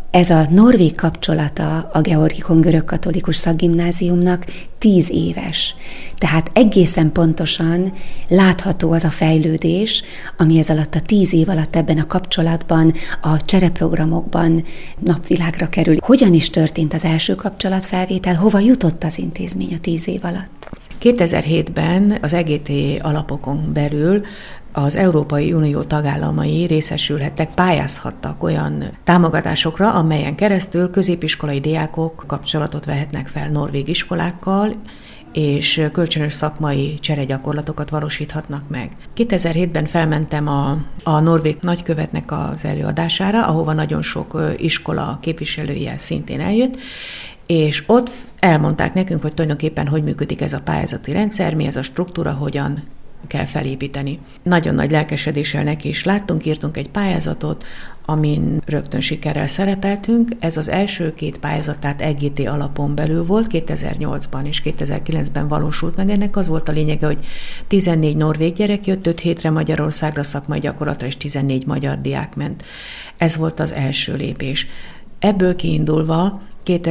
Ez a norvég kapcsolata a Georgikon görögkatolikus szakgimnáziumnak 10 éves. Tehát egészen pontosan látható az a fejlődés, ami ez alatt a 10 év alatt ebben a kapcsolatban, a csereprogramokban napvilágra kerül. Hogyan is történt az első kapcsolatfelvétel, hova jutott az intézmény a 10 év alatt? 2007-ben az EGT alapokon belül az Európai Unió tagállamai részesülhettek, pályázhattak olyan támogatásokra, amelyen keresztül középiskolai diákok kapcsolatot vehetnek fel norvég iskolákkal, és kölcsönös szakmai cseregyakorlatokat valósíthatnak meg. 2007-ben felmentem a norvég nagykövetnek az előadására, ahova nagyon sok iskola képviselője szintén eljött, és ott elmondták nekünk, hogy tulajdonképpen hogy működik ez a pályázati rendszer, mi ez a struktúra, hogyan kell felépíteni. Nagyon nagy lelkesedéssel neki is láttunk, írtunk egy pályázatot, amin rögtön sikerrel szerepeltünk. Ez az első 2 pályázat, tehát EGT alapon belül volt, 2008-ban és 2009-ben valósult meg. Ennek az volt a lényege, hogy 14 norvég gyerek jött 5 hétre Magyarországra szakmai gyakorlatra, és 14 magyar diák ment. Ez volt az első lépés. Ebből kiindulva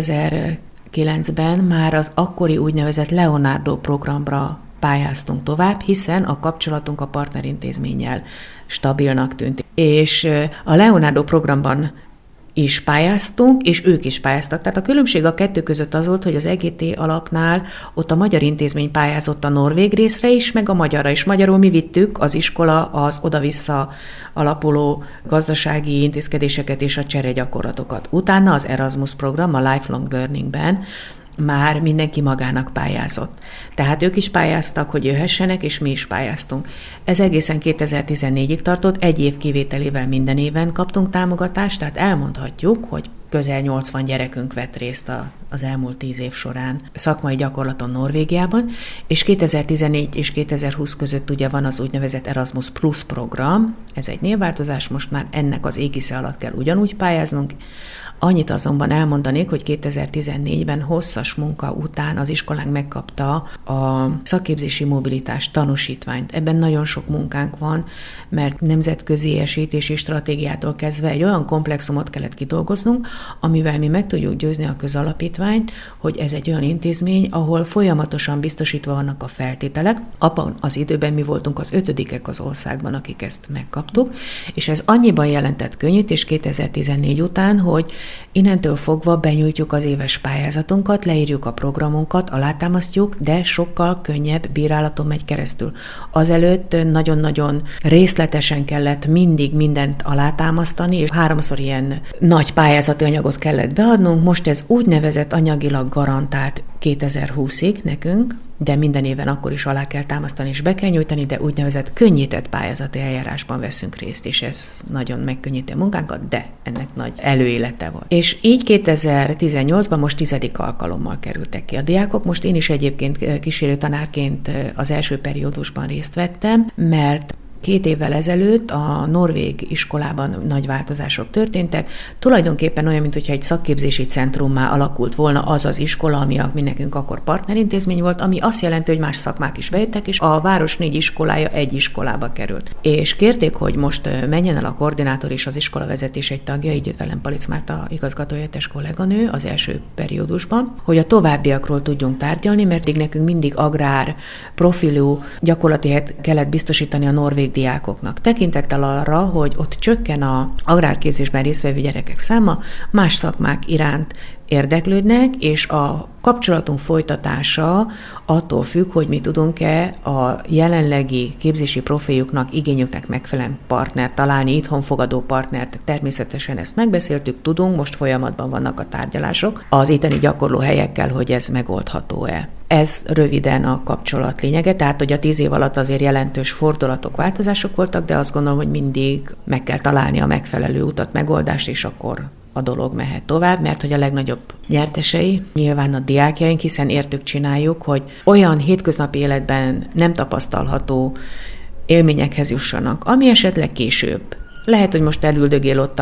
2009-ben már az akkori úgynevezett Leonardo programra pályáztunk tovább, hiszen a kapcsolatunk a partnerintézménnyel stabilnak tűnt. És a Leonardo programban is pályáztunk, és ők is pályáztak. Tehát a különbség a kettő között az volt, hogy az EGT alapnál ott a magyar intézmény pályázott a norvég részre is, meg a magyarra is. Magyarul mi vittük az iskola az oda-vissza alapuló gazdasági intézkedéseket és a cseregyakorlatokat. Utána az Erasmus program, a Lifelong Learningben már mindenki magának pályázott. Tehát ők is pályáztak, hogy jöhessenek, és mi is pályáztunk. Ez egészen 2014-ig tartott, 1 év kivételével minden éven kaptunk támogatást, tehát elmondhatjuk, hogy közel 80 gyerekünk vett részt az elmúlt 10 év során szakmai gyakorlaton Norvégiában, és 2014 és 2020 között ugye van az úgynevezett Erasmus Plus program, ez egy névváltozás, most már ennek az égisze alatt kell ugyanúgy pályáznunk. Annyit azonban elmondanék, hogy 2014-ben hosszas munka után az iskolánk megkapta a szakképzési mobilitás tanúsítványt. Ebben nagyon sok munkánk van, mert nemzetközi esítési stratégiától kezdve egy olyan komplexumot kellett kidolgoznunk, amivel mi meg tudjuk győzni a közalapítványt, hogy ez egy olyan intézmény, ahol folyamatosan biztosítva vannak a feltételek. Abban az időben mi voltunk az 5. az országban, akik ezt megkaptuk, és ez annyiban jelentett könnyítés 2014 után, hogy innentől fogva benyújtjuk az éves pályázatunkat, leírjuk a programunkat, alátámasztjuk, de sokkal könnyebb bírálaton megy keresztül. Azelőtt nagyon-nagyon részletesen kellett mindig mindent alátámasztani, és 3-szor ilyen nagy pályázati anyagot kellett beadnunk. Most ez úgynevezett anyagilag garantált 2020-ig nekünk, de minden éven akkor is alá kell támasztani és be kell nyújtani, de úgynevezett könnyített pályázati eljárásban veszünk részt, és ez nagyon megkönnyíti a munkánkat, de ennek nagy előélete volt. És így 2018-ban most 10. alkalommal kerültek ki a diákok. Most én is egyébként kísérő tanárként az első periódusban részt vettem, mert 2 évvel ezelőtt a norvég iskolában nagy változások történtek. Tulajdonképpen olyan, mintha egy szakképzési centrummá alakult volna az az iskola, ami nekünk akkor partnerintézmény volt, ami azt jelenti, hogy más szakmák is bejöttek, és a város 4 iskolája egy iskolába került. És kérték, hogy most menjen el a koordinátor és az iskolavezetés egy tagja, így jött velem Palic Márta igazgatóhelyettes kolléganő az első periódusban, hogy a továbbiakról tudjunk tárgyalni, mert nekünk mindig agrár profilú gyakorlati helyet kellett biztosítani a norvég diákoknak. Tekintettel arra, hogy ott csökken az agrárképzésben résztvevő gyerekek száma, más szakmák iránt érdeklődnek, és a kapcsolatunk folytatása attól függ, hogy mi tudunk-e a jelenlegi képzési profiljuknak, igényüknek megfelelően partnert találni, itthon fogadó partnert. Természetesen ezt megbeszéltük, tudunk, most folyamatban vannak a tárgyalások az itteni gyakorló helyekkel, hogy ez megoldható-e. Ez röviden a kapcsolat lényege, tehát hogy a 10 év alatt azért jelentős fordulatok, változások voltak, de azt gondolom, hogy mindig meg kell találni a megfelelő utat, megoldást, és akkor a dolog mehet tovább, mert hogy a legnagyobb nyertesei nyilván a diákjaink, hiszen értük csináljuk, hogy olyan hétköznapi életben nem tapasztalható élményekhez jussanak, ami esetleg később. Lehet, hogy most elüldögél ott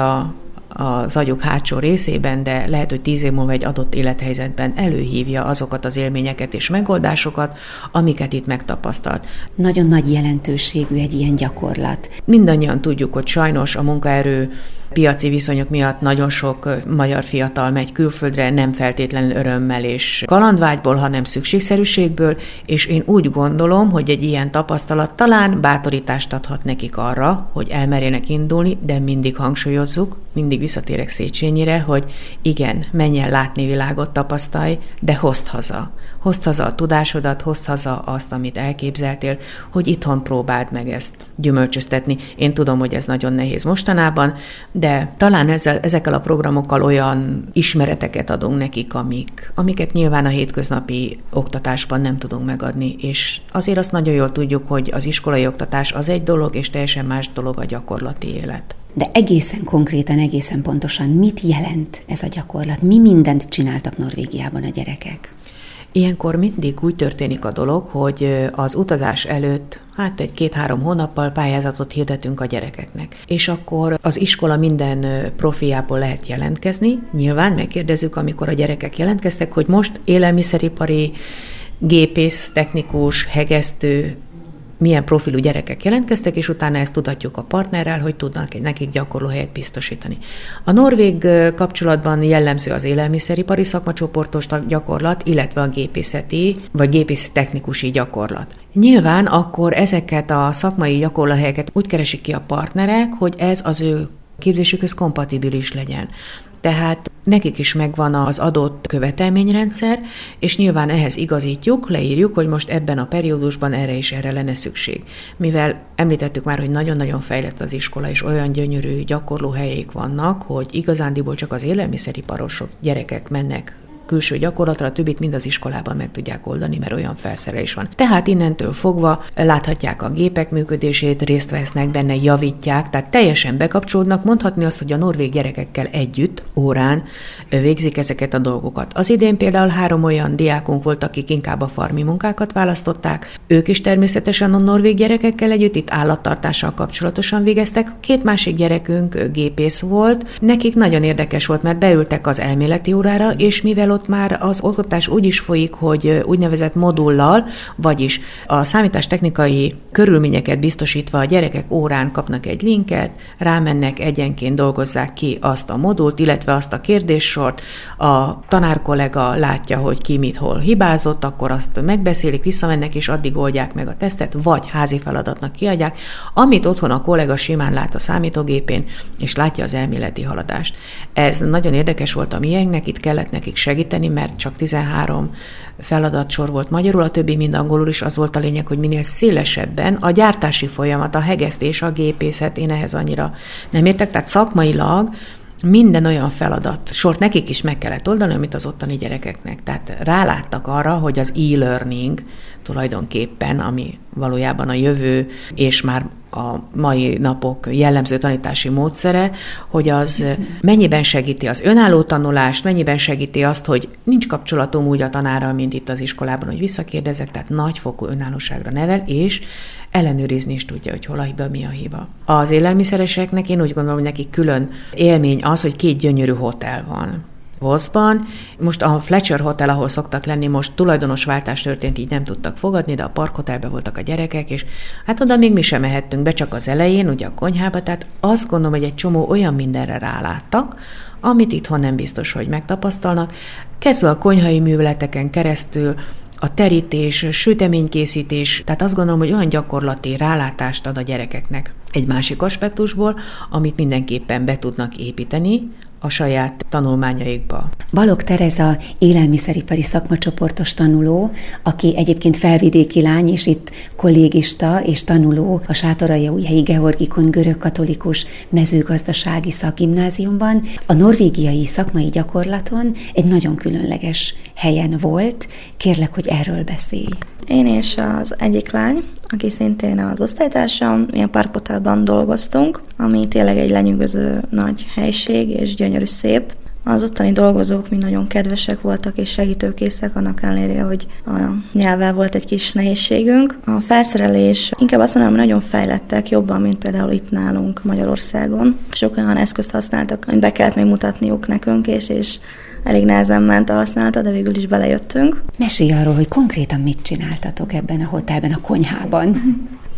az agyuk hátsó részében, de lehet, hogy 10 év múlva egy adott élethelyzetben előhívja azokat az élményeket és megoldásokat, amiket itt megtapasztalt. Nagyon nagy jelentőségű egy ilyen gyakorlat. Mindannyian tudjuk, hogy sajnos a munkaerő piaci viszonyok miatt nagyon sok magyar fiatal megy külföldre, nem feltétlenül örömmel és kalandvágyból, hanem szükségszerűségből, és én úgy gondolom, hogy egy ilyen tapasztalat talán bátorítást adhat nekik arra, hogy elmerjenek indulni, de mindig hangsúlyozzuk, mindig visszatérek Széchenyire, hogy igen, menj el látni világot, tapasztalj, de hozd haza. Hozd haza a tudásodat, hozd haza azt, amit elképzeltél, hogy itthon próbáld meg ezt gyümölcsöztetni. Én tudom, hogy ez nagyon nehéz mostanában, de talán ezekkel a programokkal olyan ismereteket adunk nekik, amiket nyilván a hétköznapi oktatásban nem tudunk megadni, és azért azt nagyon jól tudjuk, hogy az iskolai oktatás az egy dolog, és teljesen más dolog a gyakorlati élet. De egészen konkrétan, egészen pontosan mit jelent ez a gyakorlat? Mi mindent csináltak Norvégiában a gyerekek? Ilyenkor mindig úgy történik a dolog, hogy az utazás előtt, egy 2-3 hónappal pályázatot hirdetünk a gyerekeknek. És akkor az iskola minden profiából lehet jelentkezni. Nyilván megkérdezzük, amikor a gyerekek jelentkeztek, hogy most élelmiszeripari, gépész, technikus, hegesztő, milyen profilú gyerekek jelentkeztek, és utána ezt tudatjuk a partnerrel, hogy tudnak nekik gyakorlóhelyet biztosítani. A norvég kapcsolatban jellemző az élelmiszeripari szakmacsoportos gyakorlat, illetve a gépészeti vagy gépész-technikusi gyakorlat. Nyilván akkor ezeket a szakmai gyakorlóhelyeket úgy keresik ki a partnerek, hogy ez az ő képzésükhöz kompatibilis legyen. Tehát nekik is megvan az adott követelményrendszer, és nyilván ehhez igazítjuk, leírjuk, hogy most ebben a periódusban erre és erre lenne szükség. Mivel említettük már, hogy nagyon-nagyon fejlett az iskola, és olyan gyönyörű gyakorlóhelyeik vannak, hogy igazándiból csak az élelmiszeriparosok gyerekek mennek külső gyakorlatra, a többit mind az iskolában meg tudják oldani, mert olyan felszerelés van. Tehát innentől fogva láthatják a gépek működését, részt vesznek benne, javítják, tehát teljesen bekapcsolódnak, mondhatni azt, hogy a norvég gyerekekkel együtt, órán végzik ezeket a dolgokat. Az idén például 3 olyan diákunk volt, akik inkább a farmi munkákat választották, ők is természetesen a norvég gyerekekkel együtt itt állattartással kapcsolatosan végeztek. 2 másik gyerekünk gépész volt, nekik nagyon érdekes volt, mert beültek az elméleti órára, és mivel ott már az oktatás úgy is folyik, hogy úgynevezett modullal, vagyis a számítástechnikai körülményeket biztosítva a gyerekek órán kapnak egy linket, rámennek, egyenként dolgozzák ki azt a modult, illetve azt a kérdéssort, a tanárkollega látja, hogy ki mit hol hibázott, akkor azt megbeszélik, visszamennek, és addig oldják meg a tesztet, vagy házi feladatnak kiadják, amit otthon a kollega simán lát a számítógépén, és látja az elméleti haladást. Ez nagyon érdekes volt a miénknek, itt kellett nekik segíteni, mert csak 13 feladatsor volt magyarul, a többi mind angolul is. Az volt a lényeg, hogy minél szélesebben a gyártási folyamat, a hegesztés, a gépészet, én ehhez annyira nem értek, tehát szakmailag minden olyan feladat sort nekik is meg kellett oldani, amit az ottani gyerekeknek. Tehát ráláttak arra, hogy az e-learning tulajdonképpen, ami valójában a jövő, és már a mai napok jellemző tanítási módszere, hogy az mennyiben segíti az önálló tanulást, mennyiben segíti azt, hogy nincs kapcsolatom úgy a tanárral, mint itt az iskolában, hogy visszakérdezek, tehát nagyfokú önállóságra nevel, és ellenőrizni is tudja, hogy hol a hiba, mi a hiba. Az élelmiszereseknek én úgy gondolom, hogy nekik külön élmény az, hogy 2 gyönyörű hotel van Voszban. Most a Fletcher Hotel, ahol szoktak lenni, most tulajdonosváltás történt, így nem tudtak fogadni, de a parkhotelben voltak a gyerekek, és hát oda még mi sem mehettünk be, csak az elején, ugye a konyhába, tehát azt gondolom, hogy egy csomó olyan mindenre ráláttak, amit itthon nem biztos, hogy megtapasztalnak. Kezdve a konyhai műveleteken keresztül, a terítés, süteménykészítés, tehát azt gondolom, hogy olyan gyakorlati rálátást ad a gyerekeknek egy másik aspektusból, amit mindenképpen be tudnak építeni a saját tanulmányaikba. Balogh Tereza élelmiszeripari szakmacsoportos tanuló, aki egyébként felvidéki lány, és itt kollégista és tanuló a Sátoraljaújhelyi Georgikon görögkatolikus mezőgazdasági szakgimnáziumban. A norvégiai szakmai gyakorlaton egy nagyon különleges helyen volt. Kérlek, hogy erről beszélj. Én és az egyik lány, aki szintén az osztálytársam, mi a Parkhotelban dolgoztunk, ami tényleg egy lenyűgöző nagy helység és gyönyörű szép. Az ottani dolgozók mind nagyon kedvesek voltak és segítőkészek, annak ellenére, hogy a nyelvvel volt egy kis nehézségünk. A felszerelés, inkább azt mondanám, hogy nagyon fejlettek, jobban, mint például itt nálunk Magyarországon. Sok olyan eszközt használtak, amit be kellett még mutatniuk nekünk, és elég nehezen ment a használata, de végül is belejöttünk. Mesélj arról, hogy konkrétan mit csináltatok ebben a hotelben, a konyhában.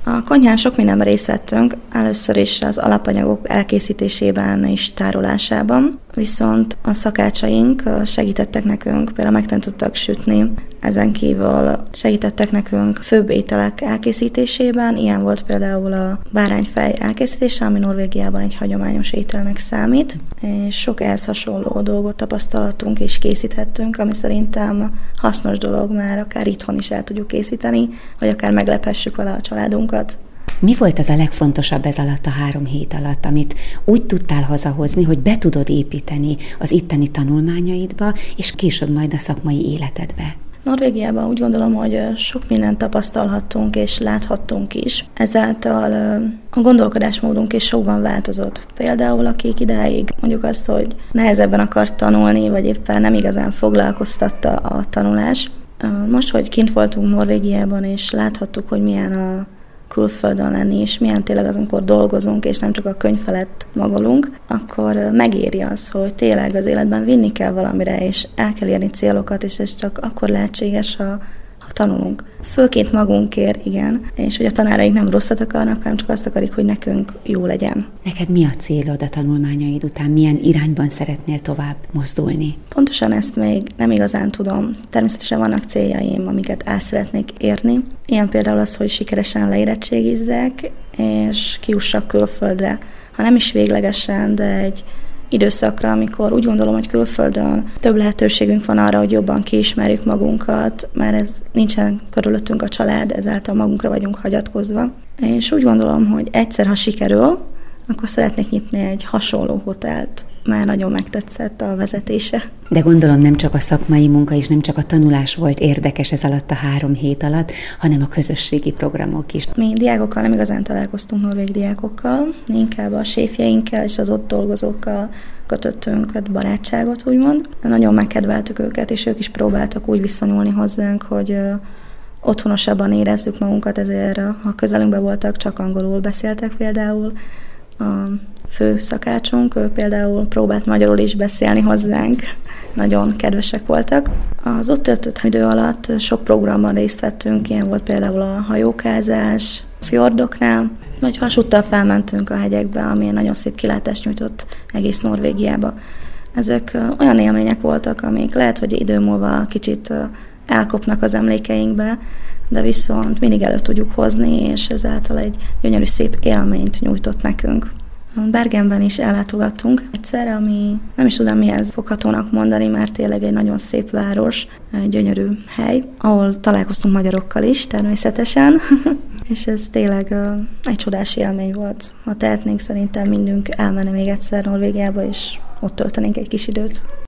A konyhán sok mindenben részt vettünk, először is az alapanyagok elkészítésében és tárolásában, viszont a szakácsaink segítettek nekünk, például megtanítottak sütni, ezen kívül segítettek nekünk főbb ételek elkészítésében, ilyen volt például a bárányfej elkészítése, ami Norvégiában egy hagyományos ételnek számít, és sok ehhez hasonló dolgot tapasztaltunk és készíthettünk, ami szerintem hasznos dolog, már akár itthon is el tudjuk készíteni, vagy akár meglephessük vele a családunkat. Mi volt az a legfontosabb ez alatt a 3 hét alatt, amit úgy tudtál hazahozni, hogy be tudod építeni az itteni tanulmányaidba, és később majd a szakmai életedbe? Norvégiában úgy gondolom, hogy sok mindent tapasztalhattunk és láthattunk is. Ezáltal a gondolkodásmódunk is sokban változott. Például akik idáig mondjuk azt, hogy nehezebben akart tanulni, vagy éppen nem igazán foglalkoztatta a tanulás. Most, hogy kint voltunk Norvégiában, és láthattuk, hogy milyen a külföldön lenni, és milyen tényleg az, amikor dolgozunk, és nem csak a könyv felett magolunk, akkor megéri az, hogy tényleg az életben vinni kell valamire, és el kell érni célokat, és ez csak akkor lehetséges, ha tanulunk. Főként magunkért, igen, és hogy a tanáraink nem rosszat akarnak, hanem csak azt akarik, hogy nekünk jó legyen. Neked mi a célod a tanulmányaid után? Milyen irányban szeretnél tovább mozdulni? Pontosan ezt még nem igazán tudom. Természetesen vannak céljaim, amiket el szeretnék érni. Ilyen például az, hogy sikeresen leérettségizzek, és kijussak külföldre. Ha nem is véglegesen, de egy időszakra, amikor úgy gondolom, hogy külföldön több lehetőségünk van arra, hogy jobban kiismerjük magunkat, mert ez nincsen körülöttünk a család, ezáltal magunkra vagyunk hagyatkozva. És úgy gondolom, hogy egyszer, ha sikerül, akkor szeretnék nyitni egy hasonló hotelt. Már nagyon megtetszett a vezetése. De gondolom nem csak a szakmai munka és nem csak a tanulás volt érdekes ez alatt a 3 hét alatt, hanem a közösségi programok is. Mi diákokkal nem igazán találkoztunk, norvég diákokkal, inkább a séfjeinkkel és az ott dolgozókkal kötöttünk barátságot, úgymond. Nagyon megkedveltük őket, és ők is próbáltak úgy viszonyulni hozzánk, hogy otthonosabban érezzük magunkat, ezért ha közelünkben voltak, csak angolul beszéltek például. A fő szakácsunk, ő például próbált magyarul is beszélni hozzánk, nagyon kedvesek voltak. Az ott töltött idő alatt sok programban részt vettünk, ilyen volt például a hajókázás, fjordoknál, vagy vasúttal felmentünk a hegyekbe, ami nagyon szép kilátást nyújtott egész Norvégiába. Ezek olyan élmények voltak, amik lehet, hogy idő múlva kicsit elkopnak az emlékeinkbe, de viszont mindig elő tudjuk hozni, és ezáltal egy gyönyörű szép élményt nyújtott nekünk. Bergenben is ellátogattunk egyszer, ami nem is tudom mihez foghatónak mondani, mert tényleg egy nagyon szép város, egy gyönyörű hely, ahol találkoztunk magyarokkal is természetesen, és ez tényleg egy csodás élmény volt. Ha tehetnénk, szerintem mindünk elmenne még egyszer Norvégiába, és ott töltenénk egy kis időt.